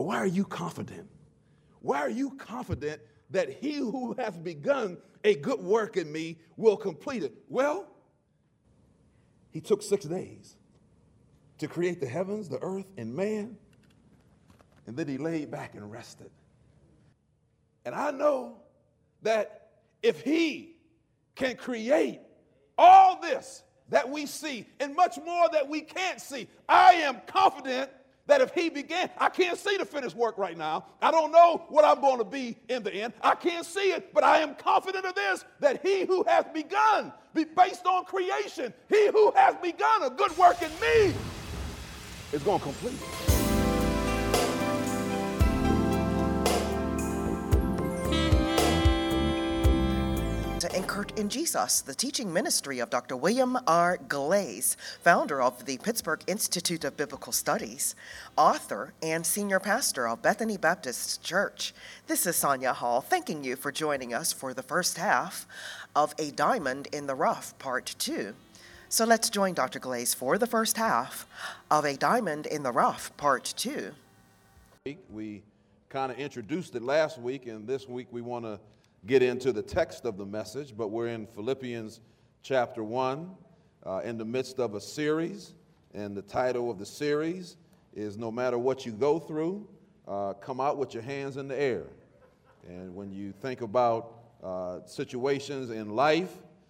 why are you confident? Why are you confident that he who hath begun a good work in me will complete it? Well, he took 6 days to create the heavens, the earth, and man, and then he laid back and rested. And I know that if he can create all this that we see and much more that we can't see, I am confident that if he began, I can't see the finished work right now. I don't know what I'm going to be in the end. I can't see it, but I am confident of this, that he who hath begun, based on creation, he who hath begun a good work in me is going to complete it. Anchored in Jesus, the teaching ministry of Dr. William R. Glaze, founder of the Pittsburgh Institute of Biblical Studies, author and senior pastor of Bethany Baptist Church. This is Sonia Hall, thanking you for joining us for the first half of A Diamond in the Rough, Part 2. So let's join Dr. Glaze for the first half of A Diamond in the Rough, Part 2. We kind of introduced it last week, and this week we want to get into the text of the message, but we're in Philippians chapter 1 in the midst of a series, and the title of the series is No Matter What You Go Through, Come Out with Your Hands in the Air. And when you think about situations in life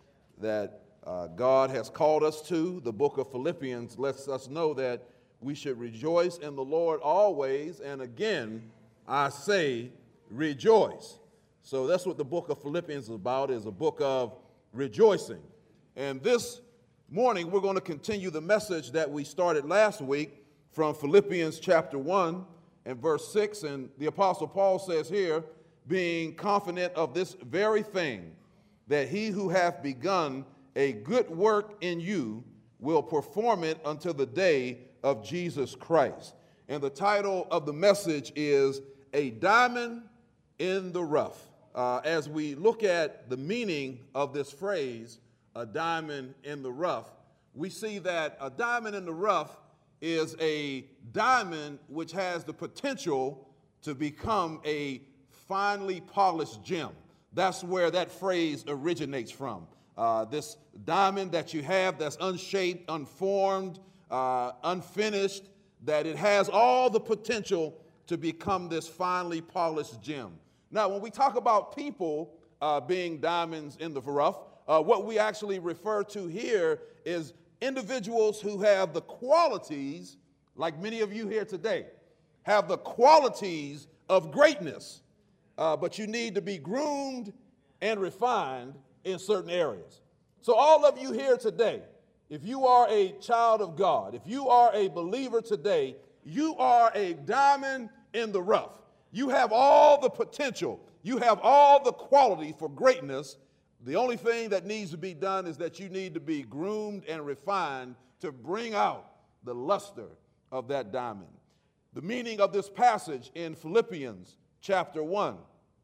that God has called us to, the book of Philippians lets us know that we should rejoice in the Lord always, and again, I say rejoice. So that's what the book of Philippians is about, is a book of rejoicing. And this morning, we're going to continue the message that we started last week from Philippians chapter 1 and verse 6. And the Apostle Paul says here, being confident of this very thing, that he who hath begun a good work in you will perform it until the day of Jesus Christ. And the title of the message is A Diamond in the Rough. As we look at the meaning of this phrase, a diamond in the rough, we see that a diamond in the rough is a diamond which has the potential to become a finely polished gem. That's where that phrase originates from. This diamond that you have that's unshaped, unformed, unfinished, that it has all the potential to become this finely polished gem. Now, when we talk about people being diamonds in the rough, what we actually refer to here is individuals who have the qualities, like many of you here today, have the qualities of greatness, but you need to be groomed and refined in certain areas. So all of you here today, if you are a child of God, if you are a believer today, you are a diamond in the rough. You have all the potential. You have all the quality for greatness. The only thing that needs to be done is that you need to be groomed and refined to bring out the luster of that diamond. The meaning of this passage in Philippians chapter 1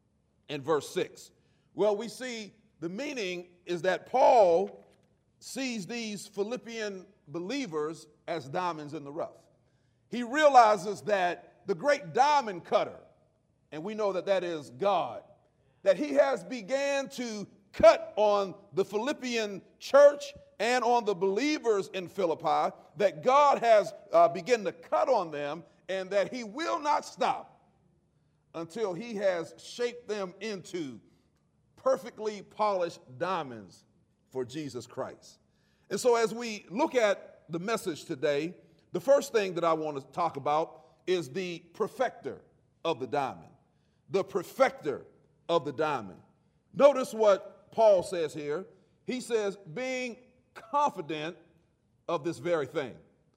and verse 6. Well, we see the meaning is that Paul sees these Philippian believers as diamonds in the rough. He realizes that the great diamond cutter, and we know that that is God, that he has began to cut on the Philippian church and on the believers in Philippi, that God has begun to cut on them, and that he will not stop until he has shaped them into perfectly polished diamonds for Jesus Christ. And so as we look at the message today, the first thing that I want to talk about is the perfecter of the diamond. The perfecter of the diamond. Notice what Paul says here. He says, being confident of this very thing.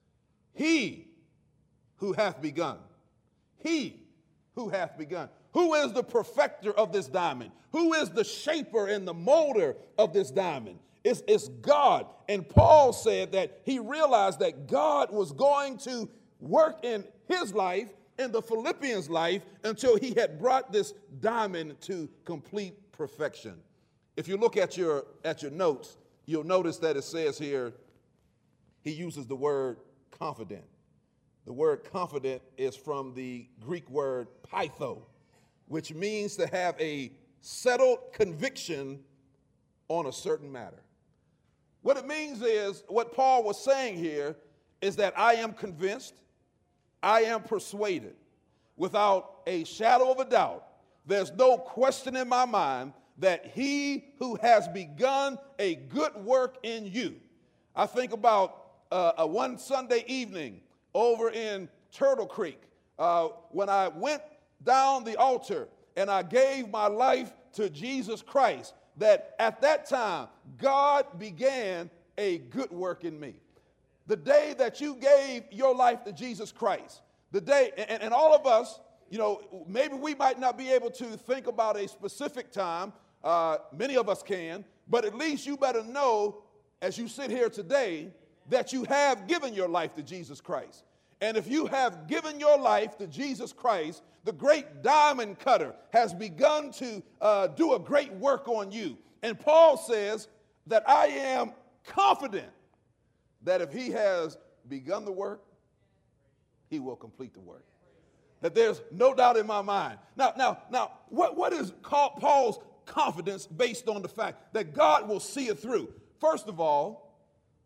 He who hath begun. He who hath begun. Who is the perfecter of this diamond? Who is the shaper and the molder of this diamond? It's God. And Paul said that he realized that God was going to work in his life, in the Philippians' life, until he had brought this diamond to complete perfection. If you look at your notes, you'll notice that it says here, he uses the word confident. The word confident is from the Greek word pytho, which means to have a settled conviction on a certain matter. What it means is, what Paul was saying here is that I am convinced, I am persuaded, without a shadow of a doubt. There's no question in my mind that he who has begun a good work in you. I think about one Sunday evening over in Turtle Creek when I went down the altar and I gave my life to Jesus Christ, that at that time God began a good work in me. The day that you gave your life to Jesus Christ, the day, and all of us, you know, maybe we might not be able to think about a specific time. Many of us can, but at least you better know as you sit here today that you have given your life to Jesus Christ. And if you have given your life to Jesus Christ, the great diamond cutter has begun to do a great work on you. And Paul says that I am confident that if he has begun the work, he will complete the work. That there's no doubt in my mind. Now, what is Paul's confidence based on the fact that God will see it through? First of all,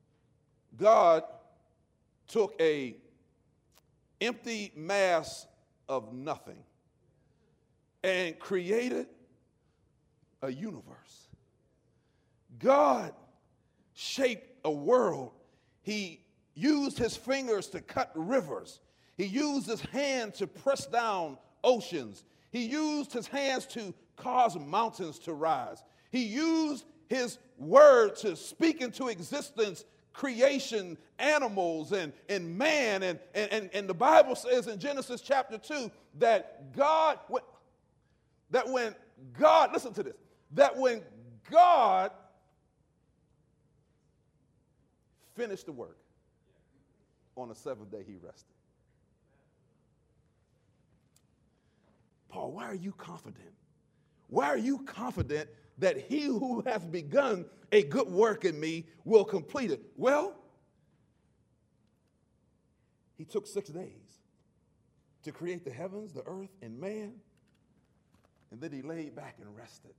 God took a empty mass of nothing and created a universe. God shaped a world. He used his fingers to cut rivers. He used his hand to press down oceans. He used his hands to cause mountains to rise. He used his word to speak into existence creation, animals, and man. And the Bible says in Genesis chapter 2 that when God finished the work, on the seventh day he rested. Paul, why are you confident? Why are you confident that he who has begun a good work in me will complete it? Well, he took 6 days to create the heavens, the earth, and man, and then he laid back and rested.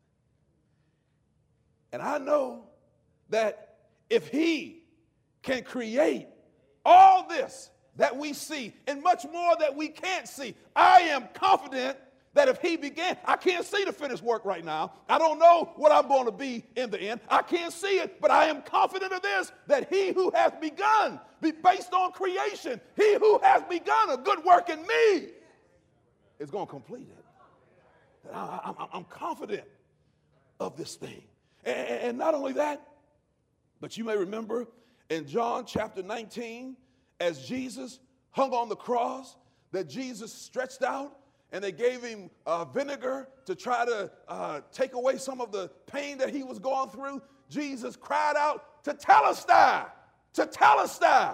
And I know that if he can create all this that we see and much more that we can't see, I am confident that if he began, I can't see the finished work right now. I don't know what I'm going to be in the end. I can't see it, but I am confident of this, that he who has begun, based on creation, he who has begun a good work in me is going to complete it. I'm confident of this thing. And not only that, but you may remember in John chapter 19, as Jesus hung on the cross, that Jesus stretched out and they gave him vinegar to try to take away some of the pain that he was going through. Jesus cried out, "Tetelestai, tetelestai."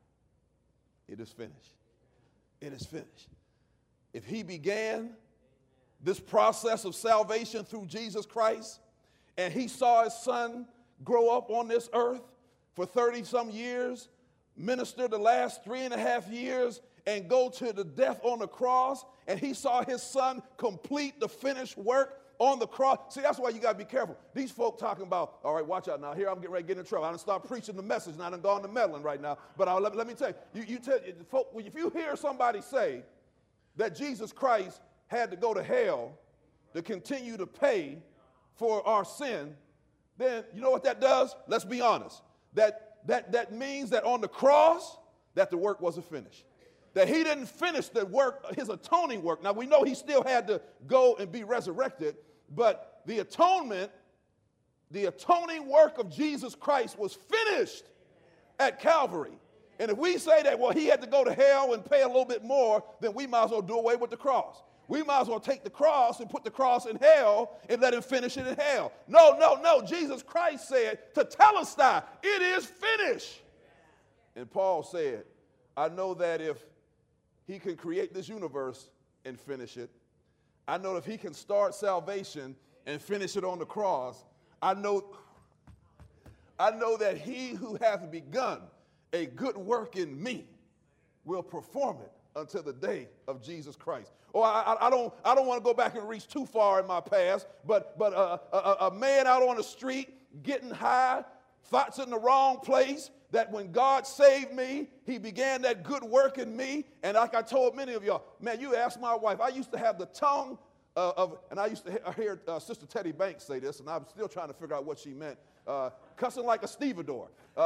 It is finished. It is finished. If he began this process of salvation through Jesus Christ, and he saw his son grow up on this earth for 30-some years, minister the last 3.5 years, and go to the death on the cross, and he saw his son complete the finished work on the cross. See, that's why you got to be careful. These folk talking about, all right, watch out now. Here I'm getting ready to get in trouble. I done start preaching the message, and I done gone to meddling right now. But let me tell you, folk, if you hear somebody say that Jesus Christ had to go to hell to continue to pay for our sin, then you know what that does? Let's be honest. That means that on the cross, that the work wasn't finished. That he didn't finish the work, his atoning work. Now, we know he still had to go and be resurrected, but the atoning work of Jesus Christ was finished at Calvary. And if we say that, well, he had to go to hell and pay a little bit more, then we might as well do away with the cross. We might as well take the cross and put the cross in hell and let him finish it in hell. No. Jesus Christ said, "Tetelestai, it is finished." And Paul said, I know that if he can create this universe and finish it, I know if he can start salvation and finish it on the cross, I know that he who hath begun a good work in me will perform it until the day of Jesus Christ. Or I don't want to go back and reach too far in my past, but a man out on the street getting high, thoughts in the wrong place, that when God saved me, he began that good work in me. And like I told many of y'all, man, you ask my wife, I used to have the tongue and I used to hear Sister Teddy Banks say this, and I'm still trying to figure out what she meant, cussing like a stevedore.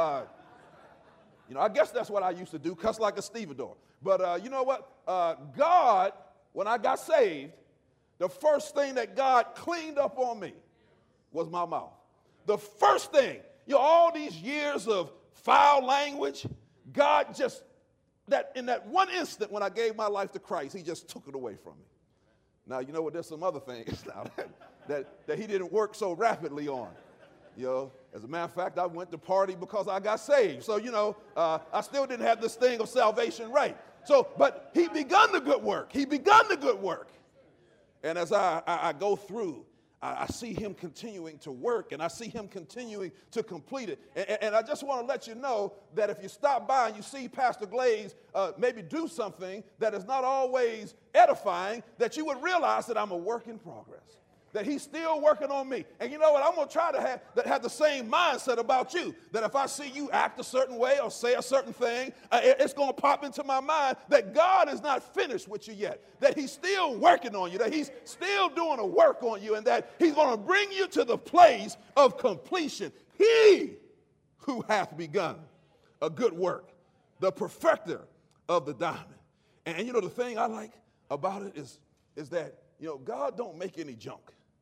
I guess that's what I used to do, cuss like a stevedore. But you know what? God, when I got saved, the first thing that God cleaned up on me was my mouth. The first thing, all these years of foul language, God just, in that one instant when I gave my life to Christ, he just took it away from me. Now, you know what, there's some other things now that he didn't work so rapidly on. As a matter of fact, I went to party because I got saved. So, I still didn't have this thing of salvation right. So, but he begun the good work. He begun the good work. And as I go through, I see him continuing to work, and I see him continuing to complete it. And I just want to let you know that if you stop by and you see Pastor Glaze maybe do something that is not always edifying, that you would realize that I'm a work in progress, that he's still working on me. And you know what? I'm going to try to have the same mindset about you, that if I see you act a certain way or say a certain thing, it's going to pop into my mind that God is not finished with you yet, that he's still working on you, that he's still doing a work on you, and that he's going to bring you to the place of completion. He who hath begun a good work, the perfecter of the diamond. And the thing I like about it is that, God don't make any junk.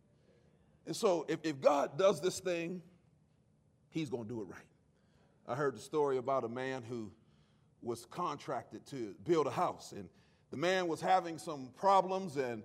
And so if God does this thing, he's going to do it right. I heard the story about a man who was contracted to build a house, and the man was having some problems and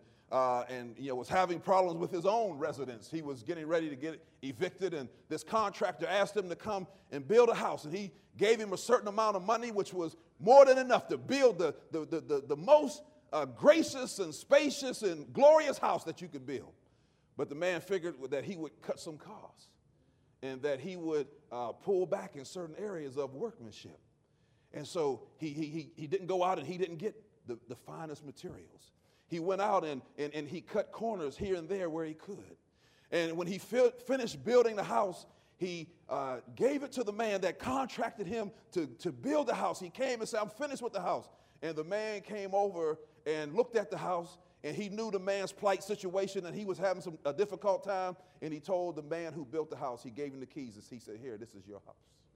was having problems with his own residence. He was getting ready to get evicted, and this contractor asked him to come and build a house, and he gave him a certain amount of money, which was more than enough to build the most gracious and spacious and glorious house that you could build. But the man figured that he would cut some costs and that he would pull back in certain areas of workmanship. And so he didn't go out and he didn't get the finest materials. He went out and he cut corners here and there where he could. And when he finished building the house, he gave it to the man that contracted him to build the house. He came and said, I'm finished with the house. And the man came over and looked at the house, and he knew the man's plight situation, and he was having a difficult time, and he told the man who built the house, he gave him the keys, and he said, here, this is your house.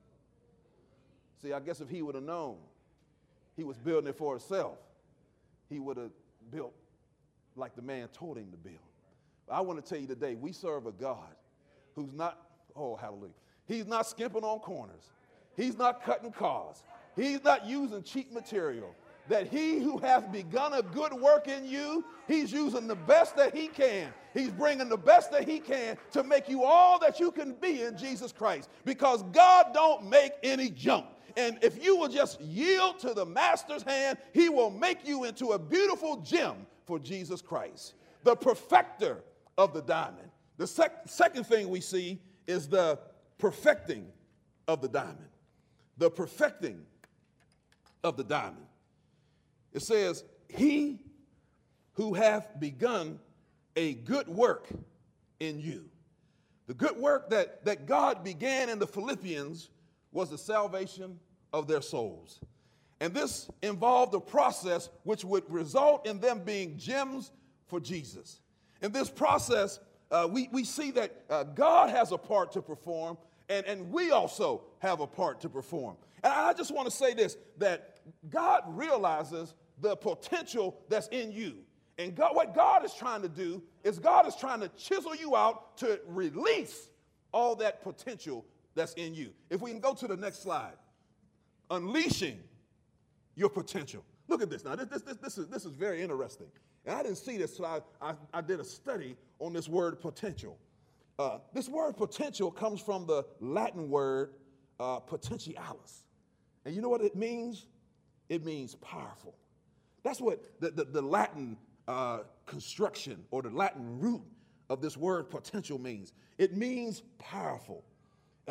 See, I guess if he would have known he was building it for himself, he would have built like the man told him to build. But I want to tell you today, we serve a God who's not, oh, hallelujah, he's not skimping on corners. He's not cutting cars. He's not using cheap material. That he who hath begun a good work in you, he's using the best that he can. He's bringing the best that he can to make you all that you can be in Jesus Christ. Because God don't make any junk. And if you will just yield to the master's hand, he will make you into a beautiful gem for Jesus Christ. The perfecter of the diamond. The second thing we see is the perfecting of the diamond. The perfecting of the diamond. It says, he who hath begun a good work in you. The good work that God began in the Philippians was the salvation of their souls. And this involved a process which would result in them being gems for Jesus. In this process, we see that God has a part to perform, and we also have a part to perform. And I just want to say this, that God realizes the potential that's in you. And what God is trying to do is God is trying to chisel you out to release all that potential that's in you. If we can go to the next slide. Unleashing your potential. Look at this now. This is very interesting. And I didn't see this, so I did a study on this word potential. This word potential comes from the Latin word potentialis. And you know what it means? It means powerful. That's what the Latin construction or the Latin root of this word potential means. It means powerful.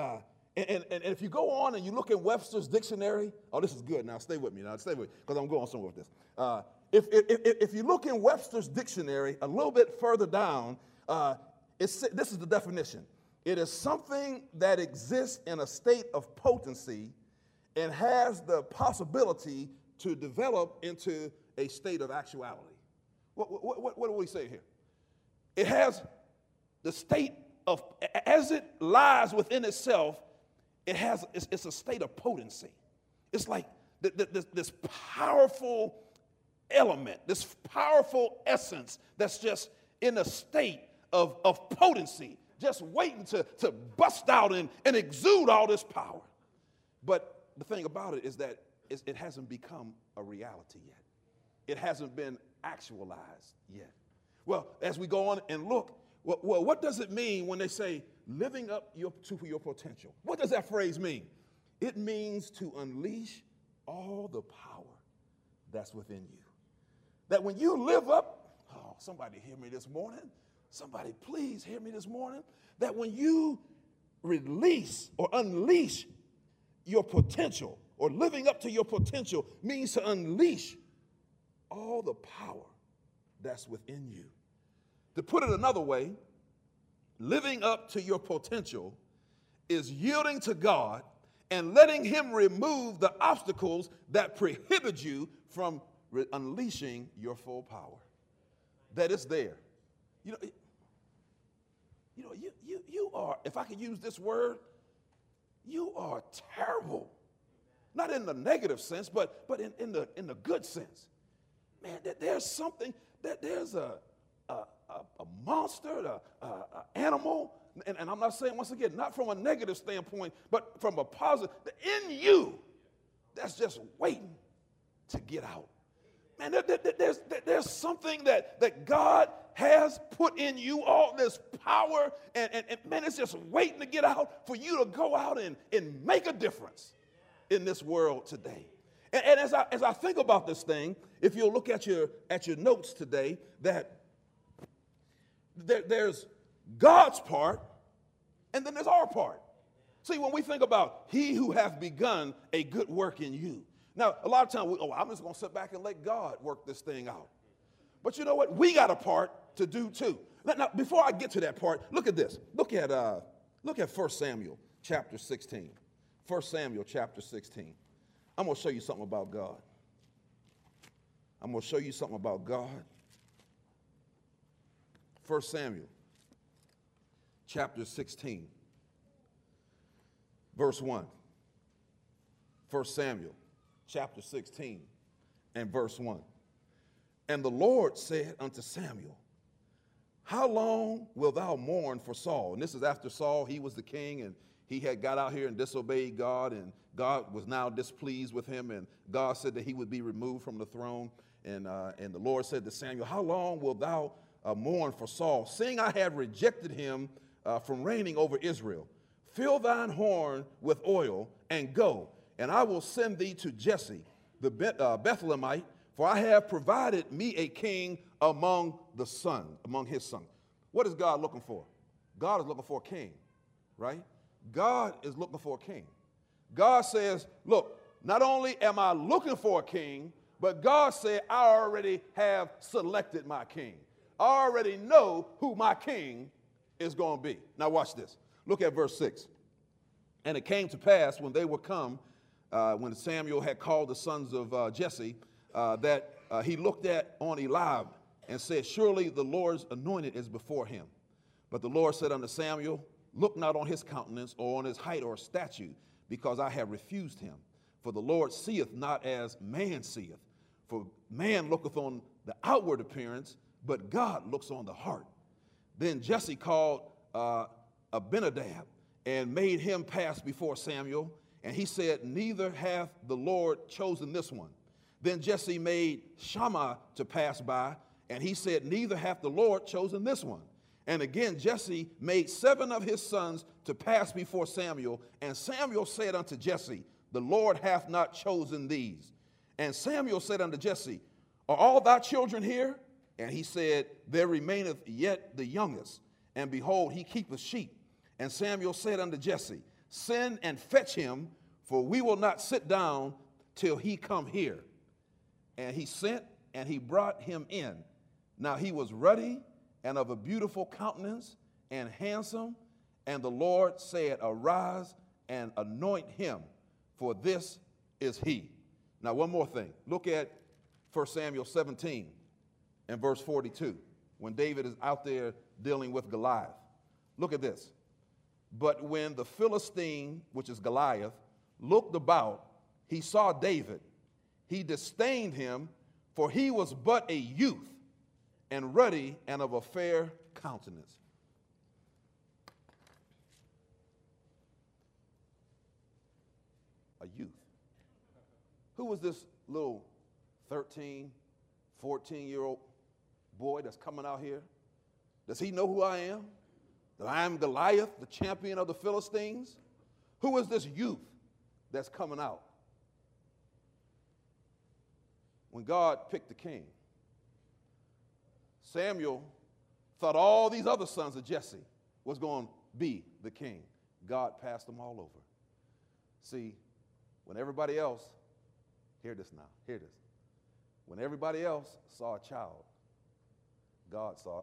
And if you go on and you look in Webster's dictionary, oh, this is good. Now, stay with me. Because I'm going somewhere with this. If you look in Webster's dictionary a little bit further down, this is the definition. It is something that exists in a state of potency and has the possibility to develop into a state of actuality. What do we say here? It has the state of, as it lies within itself, it's a state of potency. It's like this powerful element, this powerful essence that's just in a state of potency, just waiting to bust out and exude all this power. But the thing about it is that it hasn't become a reality yet. It hasn't been actualized yet. Well, as we go on and look, well, what does it mean when they say living up to your potential? What does that phrase mean? It means to unleash all the power that's within you. That when you live up, oh, somebody hear me this morning. Somebody please hear me this morning. That when you release or unleash your potential, or living up to your potential means to unleash all the power that's within you. To put it another way, living up to your potential is yielding to God and letting Him remove the obstacles that prohibit you from unleashing your full power. That is there. You are, if I could use this word, you are terrible. Not in the negative sense, but in the good sense. Man, there's something, that there's a monster, an animal, and I'm not saying, once again, not from a negative standpoint, but from a positive, in you, that's just waiting to get out. Man, there's something that God has put in you, all this power, and man, it's just waiting to get out for you to go out and make a difference in this world today. And as I think about this thing, if you'll look at your notes today, that there's God's part, and then there's our part. See, when we think about He who hath begun a good work in you. Now, a lot of times, I'm just going to sit back and let God work this thing out. But you know what? We got a part to do too. Now, before I get to that part, look at this. Look at 1 Samuel chapter 16. 1 Samuel chapter 16. I'm going to show you something about God. I'm going to show you something about God. 1 Samuel chapter 16, verse 1. 1 Samuel chapter 16 and verse 1. And the Lord said unto Samuel, how long wilt thou mourn for Saul? And this is after Saul, he was the king, and he had got out here and disobeyed God, and God was now displeased with him, and God said that he would be removed from the throne. And the Lord said to Samuel, how long wilt thou mourn for Saul, seeing I have rejected him from reigning over Israel? Fill thine horn with oil and go, and I will send thee to Jesse the Bethlehemite, for I have provided me a king among his sons. What is God looking for? God is looking for a king, right? God is looking for a king. God says, look, not only am I looking for a king, but God said, I already have selected my king. I already know who my king is going to be. Now watch this. Look at verse 6. And it came to pass when they were come, when Samuel had called the sons of Jesse, that he looked on Eliab and said, surely the Lord's anointed is before him. But the Lord said unto Samuel, look not on his countenance or on his height or stature, because I have refused him. For the Lord seeth not as man seeth. For man looketh on the outward appearance, but God looks on the heart. Then Jesse called Abinadab and made him pass before Samuel. And he said, neither hath the Lord chosen this one. Then Jesse made Shammah to pass by, and he said, neither hath the Lord chosen this one. And again Jesse made 7 of his sons to pass before Samuel. And Samuel said unto Jesse, the Lord hath not chosen these. And Samuel said unto Jesse, are all thy children here? And he said, there remaineth yet the youngest, and behold, he keepeth sheep. And Samuel said unto Jesse, Send and fetch him, for we will not sit down till he come here. And he sent, and he brought him in. Now he was ruddy and of a beautiful countenance and handsome. And the Lord said, Arise and anoint him, for this is he. Now one more thing. Look at 1 Samuel 17 and verse 42, when David is out there dealing with Goliath. Look at this. But when the Philistine, which is Goliath, looked about, he saw David. He disdained him, for he was but a youth, and ruddy and of a fair countenance. A youth. Who was this little 13, 14-year-old boy that's coming out here? Does he know who I am? That I am Goliath, the champion of the Philistines? Who is this youth that's coming out? When God picked the king, Samuel thought all these other sons of Jesse was going to be the king. God passed them all over. See, when everybody else, hear this now, hear this. When everybody else saw a child, God saw it.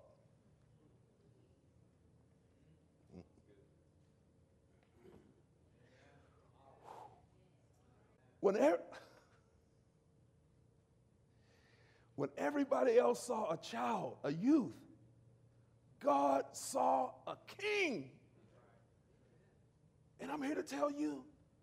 When everybody else saw a child, a youth, God saw a king. And I'm here to tell you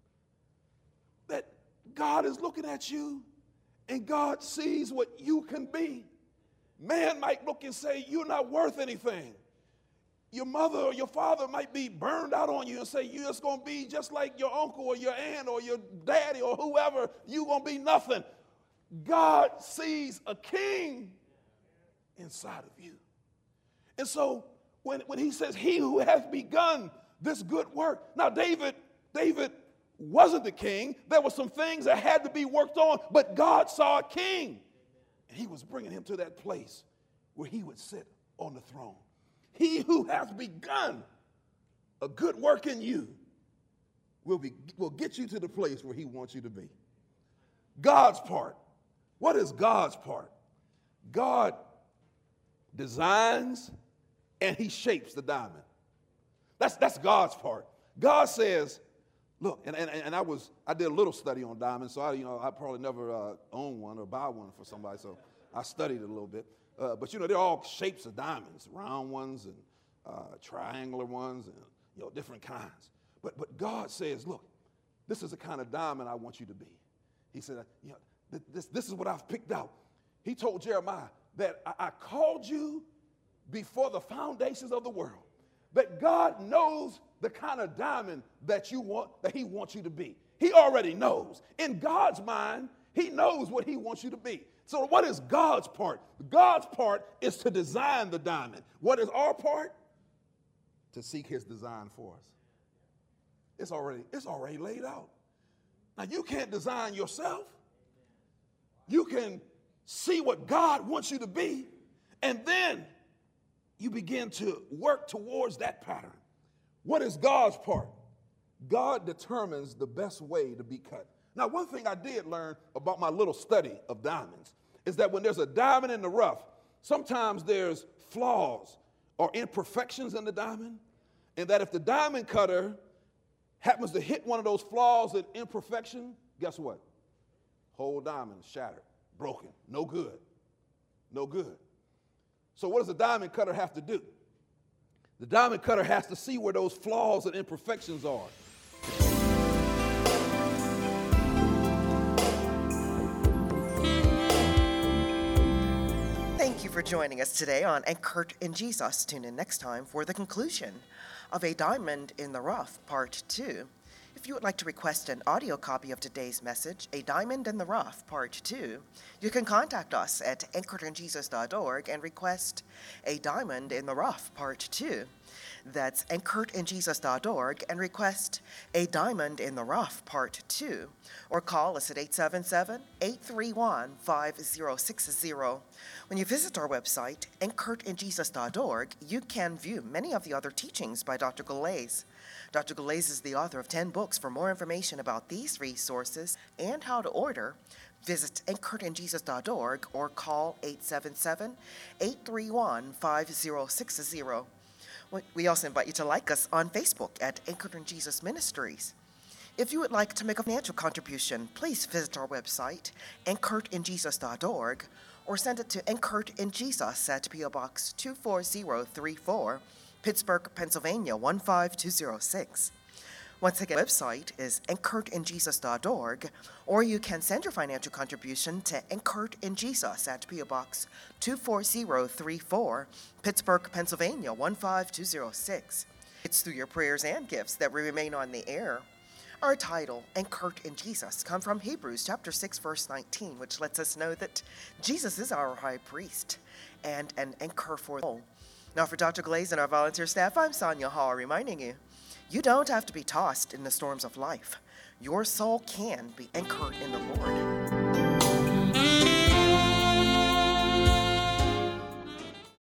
that God is looking at you and God sees what you can be. Man might look and say, you're not worth anything. Your mother or your father might be burned out on you and say, you're just going to be just like your uncle or your aunt or your daddy or whoever. You're going to be nothing. God sees a king inside of you. And so when he says, he who has begun this good work. Now, David wasn't the king. There were some things that had to be worked on, but God saw a king. And he was bringing him to that place where he would sit on the throne. He who has begun a good work in you will get you to the place where he wants you to be. God's part. What is God's part? God designs and he shapes the diamond. That's God's part. God says, look, and I did a little study on diamonds, so I probably never own one or buy one for somebody, so I studied it a little bit. But they're all shapes of diamonds, round ones and triangular ones, and different kinds. But God says, look, this is the kind of diamond I want you to be. He said, this is what I've picked out. He told Jeremiah that I called you before the foundations of the world. That God knows the kind of diamond that you want, that he wants you to be. He already knows. In God's mind, he knows what he wants you to be. So what is God's part? God's part is to design the diamond. What is our part? To seek his design for us. It's already laid out. Now you can't design yourself. You can see what God wants you to be, and then you begin to work towards that pattern. What is God's part? God determines the best way to be cut. Now, one thing I did learn about my little study of diamonds is that when there's a diamond in the rough, sometimes there's flaws or imperfections in the diamond, and that if the diamond cutter happens to hit one of those flaws and imperfection, guess what? Whole diamond is shattered, broken, no good, no good. So what does the diamond cutter have to do? The diamond cutter has to see where those flaws and imperfections are. Thank you for joining us today on Anchored in Jesus. Tune in next time for the conclusion of A Diamond in the Rough, Part 2. If you would like to request an audio copy of today's message, A Diamond in the Rough, Part 2, you can contact us at anchoredinjesus.org and request A Diamond in the Rough, Part 2. That's anchoredinjesus.org and request A Diamond in the Rough, Part 2. Or call us at 877-831-5060. When you visit our website, anchoredinjesus.org, you can view many of the other teachings by Dr. Galais. Dr. Galais is the author of 10 books. For more information about these resources and how to order, visit anchoredinjesus.org or call 877-831-5060. We also invite you to like us on Facebook at Anchored in Jesus Ministries. If you would like to make a financial contribution, please visit our website, anchoredinjesus.org, or send it to Anchored in Jesus at P.O. Box 24034, Pittsburgh, Pennsylvania 15206. Once again, the website is anchoredinjesus.org, or you can send your financial contribution to Anchored in Jesus at P.O. Box 24034, Pittsburgh, Pennsylvania 15206. It's through your prayers and gifts that we remain on the air. Our title, Anchored in Jesus, comes from Hebrews chapter 6, verse 19, which lets us know that Jesus is our high priest and an anchor for the soul. Now, for Dr. Galais and our volunteer staff, I'm Sonia Hall, reminding you, you don't have to be tossed in the storms of life. Your soul can be anchored in the Lord.